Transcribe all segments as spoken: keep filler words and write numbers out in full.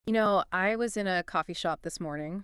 You know, I was in a coffee shop this morning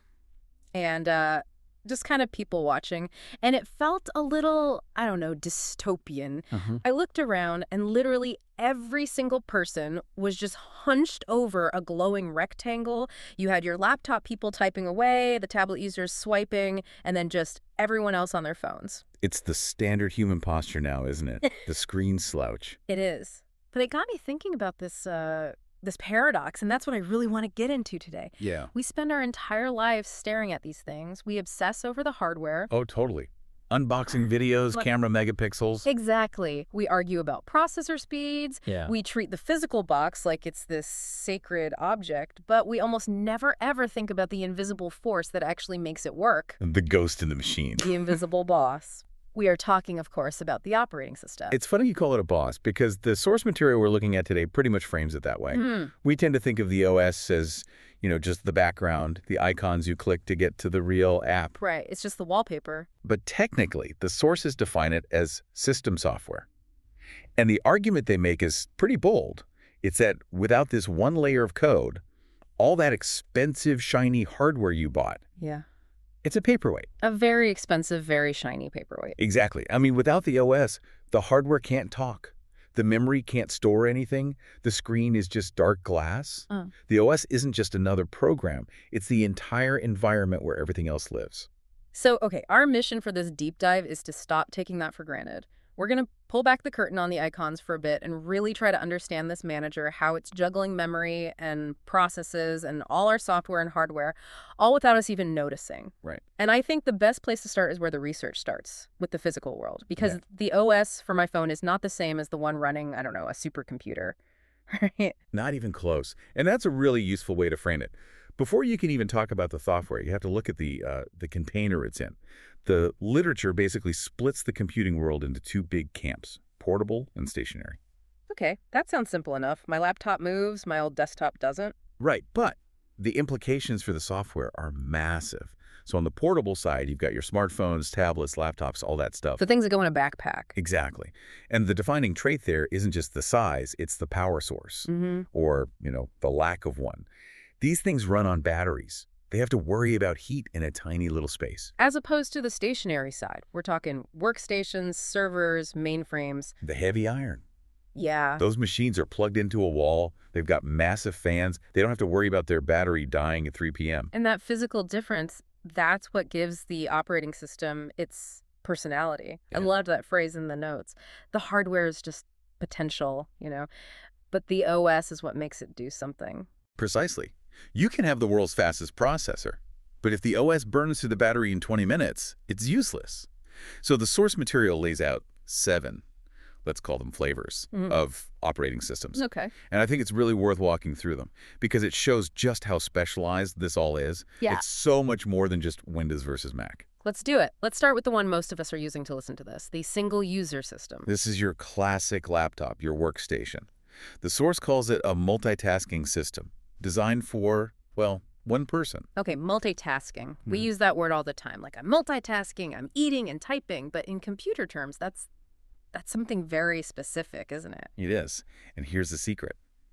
and uh, just kind of people watching, and it felt a little, I don't know, dystopian. Uh-huh. I looked around, and literally every single person was just hunched over a glowing rectangle. You had your laptop people typing away, the tablet users swiping, and then just everyone else on their phones. It's the standard human posture now, isn't it? The screen slouch. It is. But it got me thinking about this uh this paradox, and that's what I really want to get into today. Yeah. We spend our entire lives staring at these things. We obsess over the hardware. Oh, totally. Unboxing videos, Like- camera megapixels. Exactly. We argue about processor speeds. Yeah. We treat the physical box like it's this sacred object, but we almost never ever think about the invisible force that actually makes it work. The ghost in the machine. The invisible boss. We are talking, of course, about the operating system. It's funny you call it a boss because the source material we're looking at today pretty much frames it that way. Mhm. We tend to think of the O S as, you know, just the background, the icons you click to get to the real app. Right. It's just the wallpaper. But technically, the sources define it as system software. And the argument they make is pretty bold. It's that without this one layer of code, all that expensive, shiny hardware you bought, Yeah. it's a paperweight. A very expensive, very shiny paperweight. Exactly. I mean, without the O S, the hardware can't talk. The memory can't store anything. The screen is just dark glass. Oh. The O S isn't just another program. It's the entire environment where everything else lives. So, okay, our mission for this deep dive is to stop taking that for granted. We're going to pull back the curtain on the icons for a bit and really try to understand this manager, how it's juggling memory and processes and all our software and hardware, all without us even noticing. Right. And I think the best place to start is where the research starts, with the physical world, because Yeah. the O S for my phone is not the same as the one running, I don't know, a supercomputer. Right? Not even close. And that's a really useful way to frame it. Before you can even talk about the software, you have to look at the uh, the container it's in. The literature basically splits the computing world into two big camps, portable and stationary. Okay, that sounds simple enough. My laptop moves, my old desktop doesn't. Right, but the implications for the software are massive. So on the portable side, you've got your smartphones, tablets, laptops, all that stuff. The things that go in a backpack. Exactly. And the defining trait there isn't just the size, it's the power source, Mm-hmm. or, you know, the lack of one. These things run on batteries. They have to worry about heat in a tiny little space. As opposed to the stationary side. We're talking workstations, servers, mainframes. The heavy iron. Yeah. Those machines are plugged into a wall. They've got massive fans. They don't have to worry about their battery dying at three p m And that physical difference, that's what gives the operating system its personality. I Yeah. loved that phrase in the notes. The hardware is just potential, you know, but the O S is what makes it do something. Precisely. You can have the world's fastest processor, but if the O S burns through the battery in twenty minutes, it's useless. So the source material lays out seven, let's call them flavors, Mhm. of operating systems. Okay. And I think it's really worth walking through them because it shows just how specialized this all is. Yeah. It's so much more than just Windows versus Mac. Let's do it. Let's start with the one most of us are using to listen to this, the single user system. This is your classic laptop, your workstation. The source calls it a multitasking system designed for, well, one person. Okay, multitasking. We Mhm. use that word all the time. Like, I'm multitasking, I'm eating and typing, but in computer terms, that's that's something very specific, isn't it? It is. And here's the secret.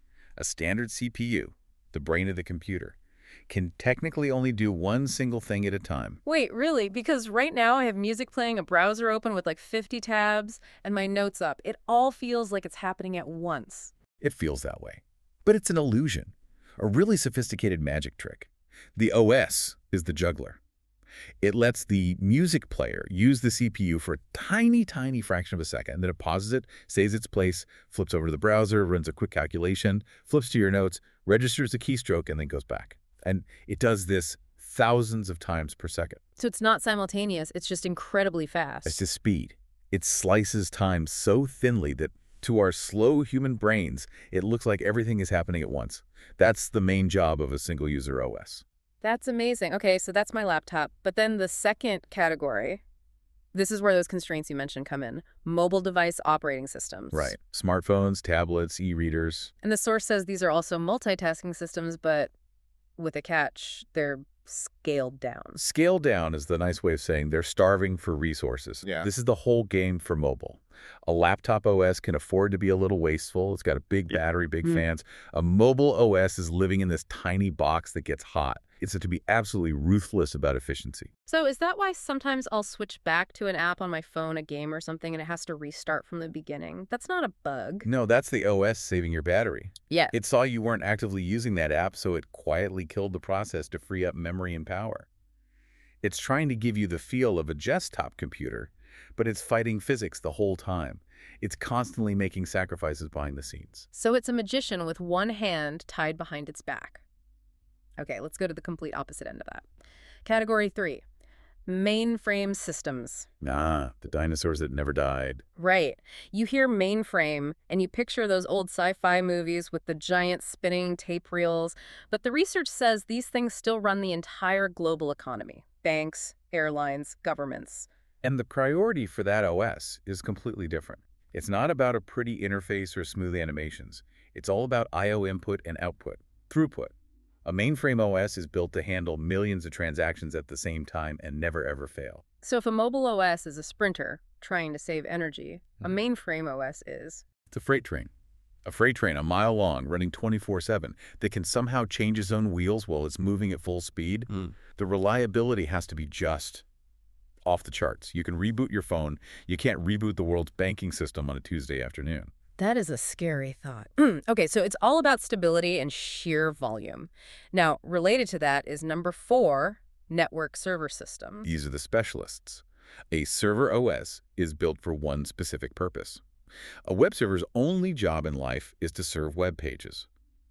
A standard C P U, the brain of the computer, can technically only do one single thing at a time. Wait, really? Because right now I have music playing, a browser open with like fifty tabs, and my notes up. It all feels like it's happening at once. It feels that way. But it's an illusion, a really sophisticated magic trick. The O S is the juggler. It lets the music player use the C P U for a tiny, tiny fraction of a second. Then it pauses it, stays its place, flips over to the browser, runs a quick calculation, flips to your notes, registers a keystroke, and then goes back. And it does this thousands of times per second. So it's not simultaneous, it's just incredibly fast. It's the speed. It slices time so thinly that to our slow human brains, it looks like everything is happening at once. That's the main job of a single-user O S. That's amazing. Okay, so that's my laptop. But then the second category, this is where those constraints you mentioned come in. Mobile device operating systems. Right. Smartphones, tablets, e-readers. And the source says these are also multitasking systems, but with a catch. They're scaled down. Scale down is the nice way of saying they're starving for resources. Yeah. This is the whole game for mobile. A laptop O S can afford to be a little wasteful. It's got a big battery, big Mm. fans. A mobile O S is living in this tiny box that gets hot. It's to be absolutely ruthless about efficiency. So is that why sometimes I'll switch back to an app on my phone, a game or something, and it has to restart from the beginning? That's not a bug. No, that's the O S saving your battery. Yeah. It saw you weren't actively using that app, so it quietly killed the process to free up memory and power. It's trying to give you the feel of a desktop computer, but it's fighting physics the whole time. It's constantly making sacrifices behind the scenes. So it's a magician with one hand tied behind its back. Okay, let's go to the complete opposite end of that. Category three, mainframe systems. Ah, the dinosaurs that never died. Right. You hear mainframe and you picture those old sci-fi movies with the giant spinning tape reels, but the research says these things still run the entire global economy. Banks, airlines, governments. And the priority for that O S is completely different. It's not about a pretty interface or smooth animations. It's all about I O input and output, throughput. A mainframe O S is built to handle millions of transactions at the same time and never ever fail. So if a mobile O S is a sprinter trying to save energy, a mainframe O S is... It's a freight train. A freight train a mile long, running twenty-four seven, that can somehow change its own wheels while it's moving at full speed. Mm. The reliability has to be just off the charts. You can reboot your phone. You can't reboot the world's banking system on a Tuesday afternoon. That is a scary thought. Okay, so it's all about stability and sheer volume. Now, related to that is number four, network server systems. These are the specialists. A server O S is built for one specific purpose. A web server's only job in life is to serve web pages.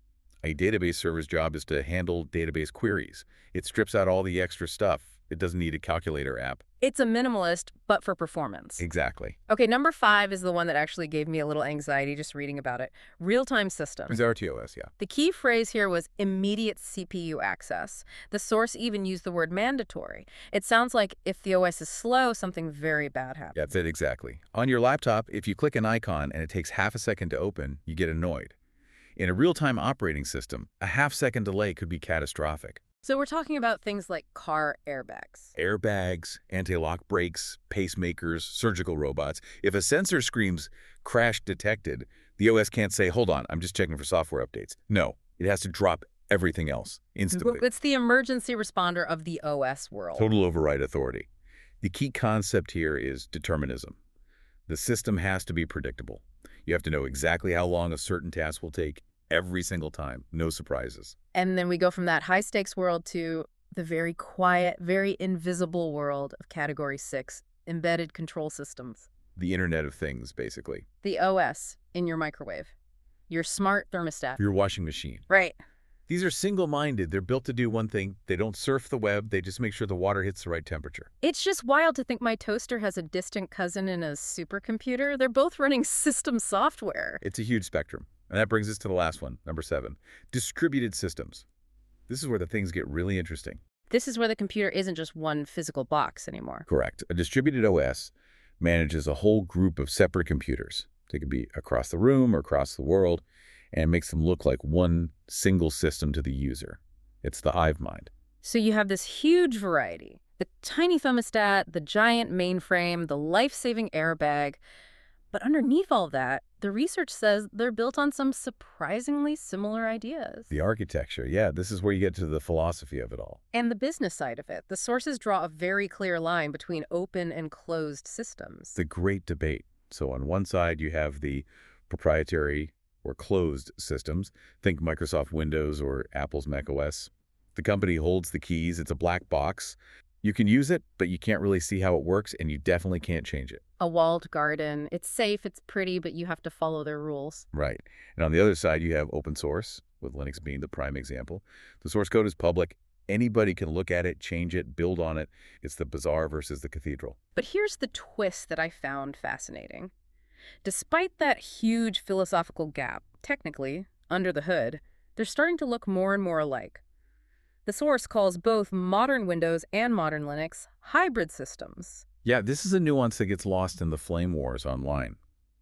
A database server's job is to handle database queries. It strips out all the extra stuff. It doesn't need a calculator app. It's a minimalist, but for performance. Exactly. Okay, number five is the one that actually gave me a little anxiety just reading about it. Real-time systems. It's R T O S, yeah. The key phrase here was immediate C P U access. The source even used the word mandatory. It sounds like if the O S is slow, something very bad happens. That's it, exactly. On your laptop, if you click an icon and it takes half a second to open, you get annoyed. In a real-time operating system, a half-second delay could be catastrophic. So we're talking about things like car airbags. Airbags, anti-lock brakes, pacemakers, surgical robots. If a sensor screams crash detected, the O S can't say, hold on, I'm just checking for software updates. No, it has to drop everything else instantly. It's the emergency responder of the O S world. Total override authority. The key concept here is determinism. The system has to be predictable. You have to know exactly how long a certain task will take every single time. No surprises. And then we go from that high-stakes world to the very quiet, very invisible world of Category six, embedded control systems. The Internet of Things, basically. The O S in your microwave. Your smart thermostat. Your washing machine. Right. These are single-minded. They're built to do one thing. They don't surf the web. They just make sure the water hits the right temperature. It's just wild to think my toaster has a distant cousin in a supercomputer. They're both running system software. It's a huge spectrum. And that brings us to the last one, number seven, distributed systems. This is where the things get really interesting. This is where the computer isn't just one physical box anymore. Correct. A distributed O S manages a whole group of separate computers. They could be across the room or across the world, and makes them look like one single system to the user. It's the hive mind. So you have this huge variety. The tiny thermostat, the giant mainframe, the life-saving airbag. But underneath all that, the research says they're built on some surprisingly similar ideas. The architecture, yeah, this is where you get to the philosophy of it all. And the business side of it. The sources draw a very clear line between open and closed systems. The great debate. So on one side, you have the proprietary or closed systems. Think Microsoft Windows or Apple's macOS. The company holds the keys. It's a black box. You can use it, but you can't really see how it works, and you definitely can't change it. A walled garden. It's safe, it's pretty, but you have to follow their rules. Right. And on the other side, you have open source, with Linux being the prime example. The source code is public. Anybody can look at it, change it, build on it. It's the bazaar versus the cathedral. But here's the twist that I found fascinating. Despite that huge philosophical gap, technically, under the hood, they're starting to look more and more alike. The source calls both modern Windows and modern Linux hybrid systems. Yeah, this is a nuance that gets lost in the flame wars online.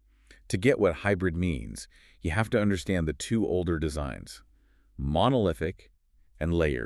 To get what hybrid means, you have to understand the two older designs, monolithic and layered.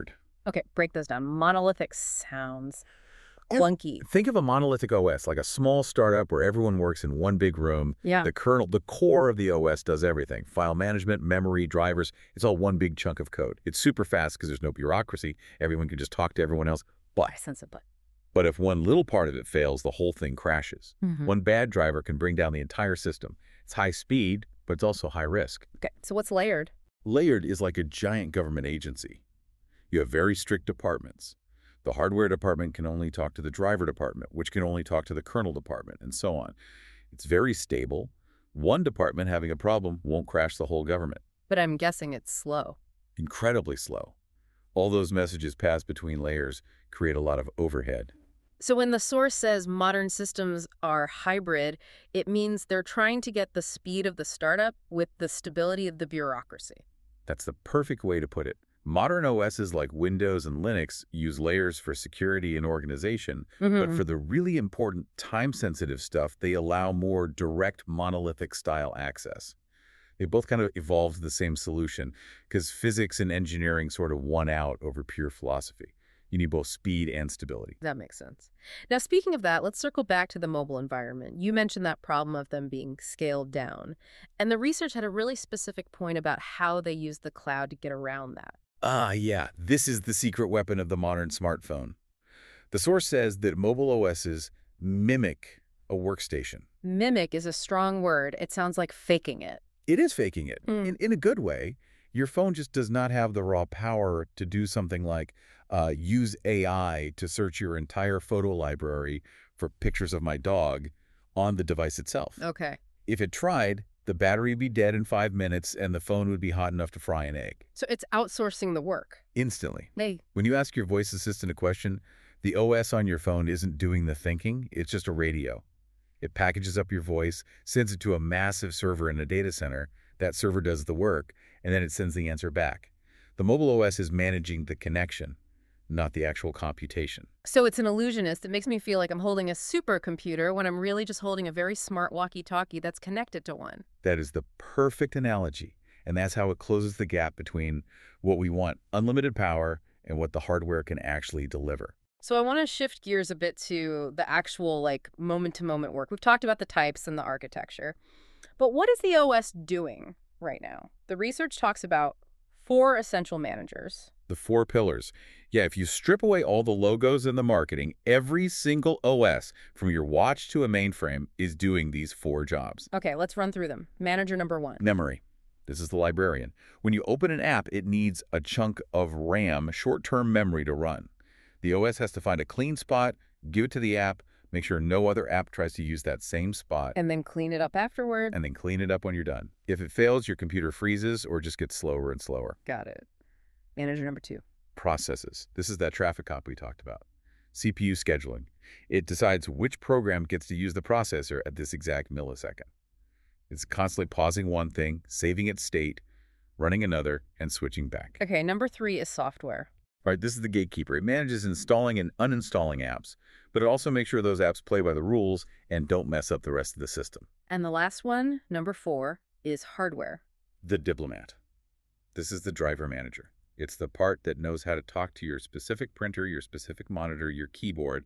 Okay, break those down. Monolithic sounds Ev- clunky. Think of a monolithic O S, like a small startup where everyone works in one big room. Yeah. The kernel, the core of the O S does everything. File management, memory, drivers, it's all one big chunk of code. It's super fast because there's no bureaucracy. Everyone can just talk to everyone else. But, I sense it, but. but if one little part of it fails, the whole thing crashes. Mhm. One bad driver can bring down the entire system. It's high speed, but it's also high risk. Okay, so what's layered? Layered is like a giant government agency. You have very strict departments. The hardware department can only talk to the driver department, which can only talk to the kernel department, and so on. It's very stable. One department having a problem won't crash the whole government. But I'm guessing it's slow. Incredibly slow. All those messages pass between layers create a lot of overhead. So when the source says modern systems are hybrid, it means they're trying to get the speed of the startup with the stability of the bureaucracy. That's the perfect way to put it. Modern O Ss like Windows and Linux use layers for security and organization, but for the really important time-sensitive stuff, they allow more direct monolithic-style access. They both kind of evolved the same solution because physics and engineering sort of won out over pure philosophy. You need both speed and stability. That makes sense. Now, speaking of that, let's circle back to the mobile environment. You mentioned that problem of them being scaled down. And the research had a really specific point about how they use the cloud to get around that. Ah, yeah, this is the secret weapon of the modern smartphone. The source says that mobile O Ss mimic a workstation. Mimic is a strong word. It sounds like faking it. It is faking it, Mm. in, in a good way. Your phone just does not have the raw power to do something like uh, use A I to search your entire photo library for pictures of my dog on the device itself. Okay. If it tried, the battery would be dead in five minutes and the phone would be hot enough to fry an egg. So it's outsourcing the work. Instantly. Hey. When you ask your voice assistant a question, the O S on your phone isn't doing the thinking, it's just a radio. It packages up your voice, sends it to a massive server in a data center. That server does the work, and then it sends the answer back. The mobile O S is managing the connection, not the actual computation. So it's an illusionist. It makes me feel like I'm holding a supercomputer when I'm really just holding a very smart walkie-talkie that's connected to one. That is the perfect analogy, and that's how it closes the gap between what we want, unlimited power, and what the hardware can actually deliver. So I want to shift gears a bit to the actual, like, moment-to-moment work. We've talked about the types and the architecture. But what is the O S doing right now? The research talks about four essential managers. The four pillars. Yeah, if you strip away all the logos and the marketing, every single O S, from your watch to a mainframe, is doing these four jobs. Okay, let's run through them. Manager number one. Memory. This is the librarian. When you open an app, it needs a chunk of RAM, short-term memory, to run. The O S has to find a clean spot, give it to the app, make sure no other app tries to use that same spot, And then clean it up afterward. and then clean it up when you're done. If it fails, your computer freezes or just gets slower and slower. Got it. Manager number two. Processes. This is that traffic cop we talked about. C P U scheduling. It decides which program gets to use the processor at this exact millisecond. It's constantly pausing one thing, saving its state, running another, and switching back. Okay, number three is software. All right, this is the gatekeeper. It manages installing and uninstalling apps, but it also makes sure those apps play by the rules and don't mess up the rest of the system. And the last one, number four, is hardware. The diplomat. This is the driver manager. It's the part that knows how to talk to your specific printer, your specific monitor, your keyboard.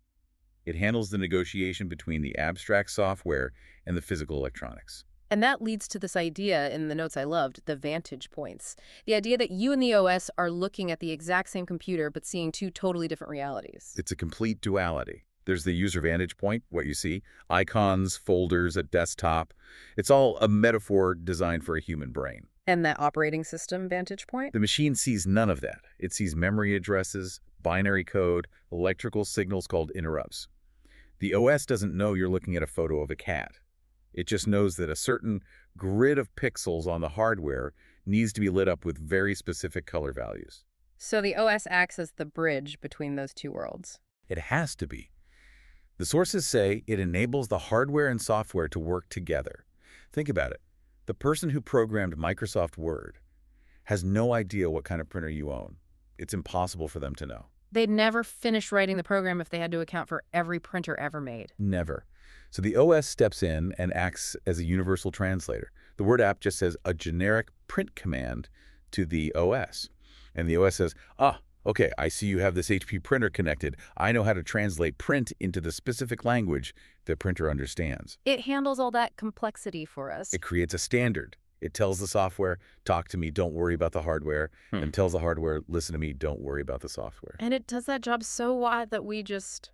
It handles the negotiation between the abstract software and the physical electronics. And that leads to this idea in the notes I loved, the vantage points. The idea that you and the O S are looking at the exact same computer but seeing two totally different realities. It's a complete duality. There's the user vantage point, what you see, icons, folders, a desktop. It's all a metaphor designed for a human brain. And that operating system vantage point? The machine sees none of that. It sees memory addresses, binary code, electrical signals called interrupts. The O S doesn't know you're looking at a photo of a cat. It just knows that a certain grid of pixels on the hardware needs to be lit up with very specific color values. So the O S acts as the bridge between those two worlds. It has to be. The sources say it enables the hardware and software to work together. Think about it. The person who programmed Microsoft Word has no idea what kind of printer you own. It's impossible for them to know. They'd never finish writing the program if they had to account for every printer ever made. Never. So the O S steps in and acts as a universal translator. The Word app just says a generic print command to the O S. And the O S says, ah, Okay, I see you have this H P printer connected. I know how to translate print into the specific language the printer understands. It handles all that complexity for us. It creates a standard. It tells the software, talk to me, don't worry about the hardware, Hmm. and tells the hardware, listen to me, don't worry about the software. And it does that job so well that we just,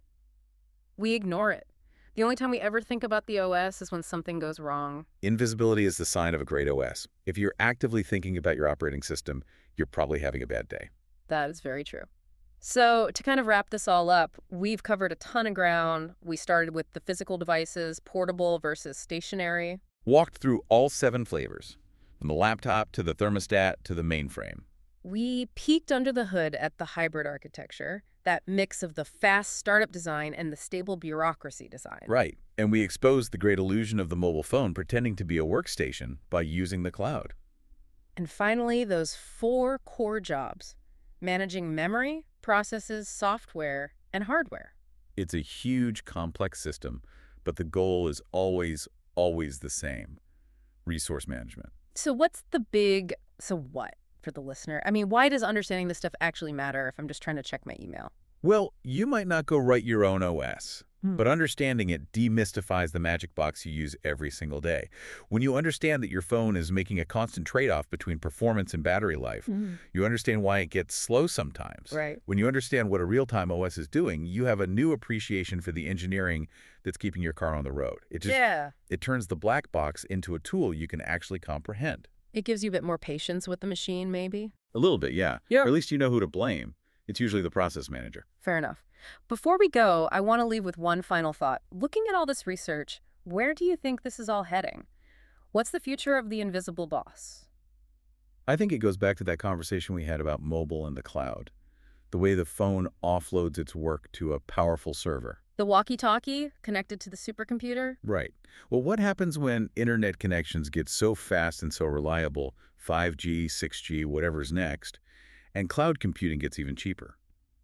we ignore it. The only time we ever think about the O S is when something goes wrong. Invisibility is the sign of a great O S. If you're actively thinking about your operating system, you're probably having a bad day. That is very true. So to kind of wrap this all up, we've covered a ton of ground. We started with the physical devices, portable versus stationary. Walked through all seven flavors, from the laptop to the thermostat to the mainframe. We peeked under the hood at the hybrid architecture, that mix of the fast startup design and the stable bureaucracy design. Right, and we exposed the great illusion of the mobile phone pretending to be a workstation by using the cloud. And finally, those four core jobs: managing memory, processes, software, and hardware. It's a huge, complex system, but the goal is always, always the same: resource management. So what's the big so what for the listener? I mean, why does understanding this stuff actually matter if I'm just trying to check my email? Well, you might not go write your own O S, Hmm. but understanding it demystifies the magic box you use every single day. When you understand that your phone is making a constant trade-off between performance and battery life, Mhm. you understand why it gets slow sometimes. Right. When you understand what a real-time O S is doing, you have a new appreciation for the engineering that's keeping your car on the road. It just Yeah. it turns the black box into a tool you can actually comprehend. It gives you a bit more patience with the machine, maybe? A little bit, yeah. Yeah. Or at least you know who to blame. It's usually the process manager. Fair enough. Before we go, I want to leave with one final thought. Looking at all this research, where do you think this is all heading? What's the future of the invisible boss? I think it goes back to that conversation we had about mobile and the cloud. The way the phone offloads its work to a powerful server. The walkie-talkie connected to the supercomputer? Right. Well, what happens when internet connections get so fast and so reliable, five G, six G, whatever's next, and cloud computing gets even cheaper?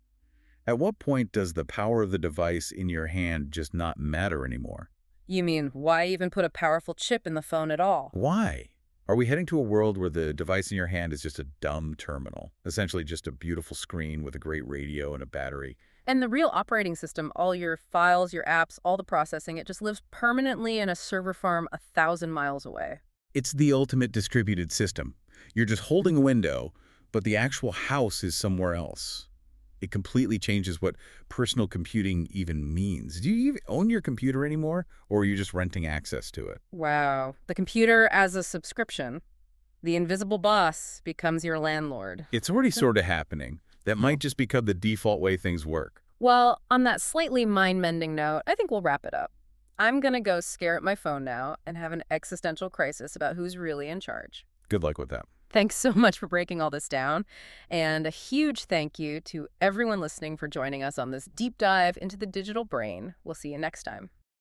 At what point does the power of the device in your hand just not matter anymore? You mean, why even put a powerful chip in the phone at all? Why? Are we heading to a world where the device in your hand is just a dumb terminal, essentially just a beautiful screen with a great radio and a battery? And the real operating system, all your files, your apps, all the processing, it just lives permanently in a server farm a thousand miles away. It's the ultimate distributed system. You're just holding a window, but the actual house is somewhere else. It completely changes what personal computing even means. Do you even own your computer anymore, or are you just renting access to it? Wow. The computer as a subscription. The invisible boss becomes your landlord. It's already sort of happening. That might just become the default way things work. Well, on that slightly mind-mending note, I think we'll wrap it up. I'm gonna go stare at my phone now and have an existential crisis about who's really in charge. Good luck with that. Thanks so much for breaking all this down. And a huge thank you to everyone listening for joining us on this deep dive into the digital brain. We'll see you next time.